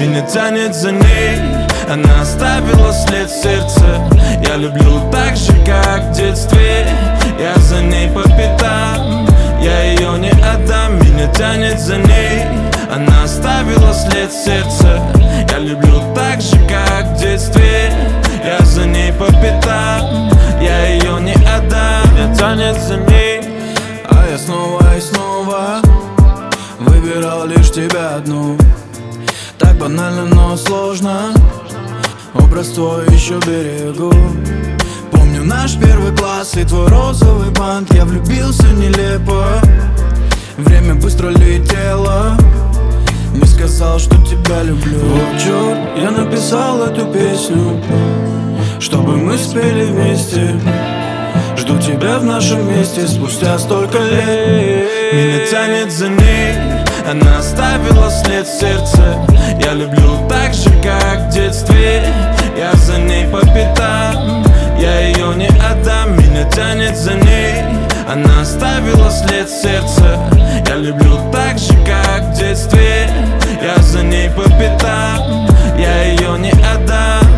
Меня тянет за ней, она оставила след в сердце. Я люблю так же, как в детстве. Я за ней по пятам, я ее не отдам. Меня тянет за ней, она оставила след в сердце. Я люблю так же, как в детстве. Я за ней по пятам, я ее не отдам. Меня тянет за ней, а я снова и снова выбирал лишь тебя одну. Так банально, но сложно. Образ твой еще берегу. Помню наш первый класс и твой розовый бант. Я влюбился нелепо, время быстро летело. Не сказал, что тебя люблю. О, черт, я написал эту песню, чтобы мы спели вместе. Жду тебя в нашем месте спустя столько лет. Меня тянет за ней, она оставила след в сердце. Я люблю так же, как в детстве. Я за ней по пятам, я ее не отдам. Меня тянет за ней, она оставила след в сердце. Я люблю так же, как в детстве. Я за ней по пятам, я ее не отдам.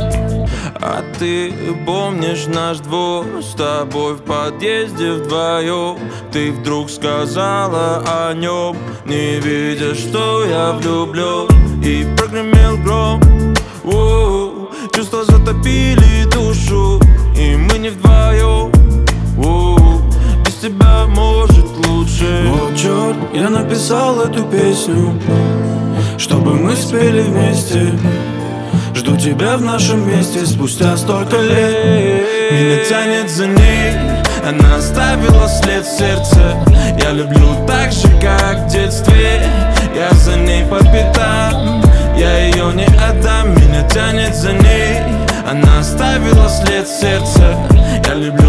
А ты помнишь наш двор с тобой в подъезде вдвоем? Ты вдруг сказала о нем, не видя, что я влюблен. И прогремел гром, чувства затопили душу, и мы не вдвоем. Без тебя может лучше. О, черт, я написал эту песню, чтобы мы спели вместе. Жду тебя в нашем месте спустя столько лет. Меня тянет за ней, она оставила след в сердце. Я люблю так же, как в детстве. Я за ней по пятам, я ее не отдам. Меня тянет за ней, она оставила след в сердце. Я люблю